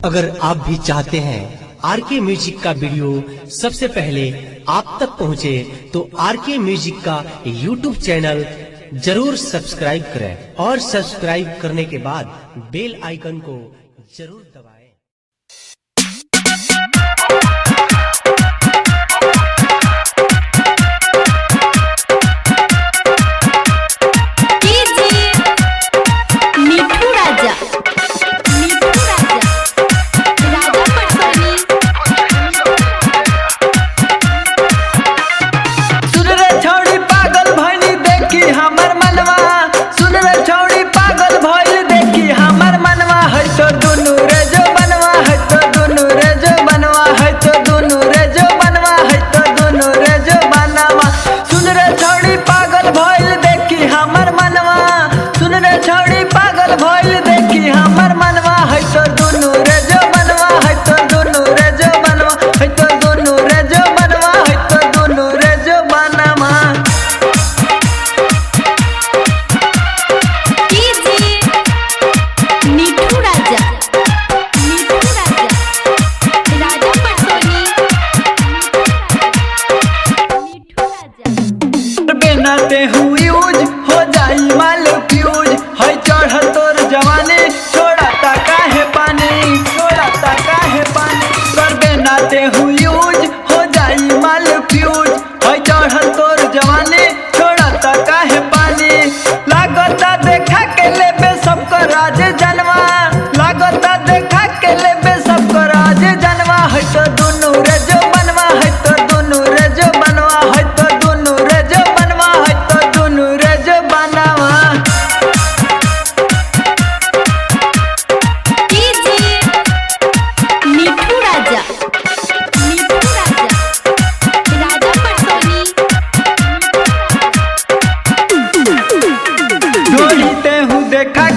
अगर आप भी चाहते हैं आरके म्यूजिक का वीडियो सबसे पहले आप तक पहुंचे तो आरके म्यूजिक का यूट्यूब चैनल जरूर सब्सक्राइब करें और सब्सक्राइब करने के बाद बेल आइकन को जरूर दबाएं। नाते हुई यूज हो जाई माल फ्यूज है चढ़ल तोर जवानी छोड़ा ताका है पानी करबे नाते हुई यूज हो जाई माल फ्यूज है चढ़ल तोर जवानी छोड़ा ताका है पानी लागता देखा के लेबे सबको राज जनवा लागता देखा के लेबे सबको राज जनवा है तो दुनू रे जो बनवा है तो दुनू रे जो बनवा है तो दुनू रे जो बनवा है तो दुनू रे जो बनवा मिठू राजा राजा पटोनी ढोली ते हूँ देखा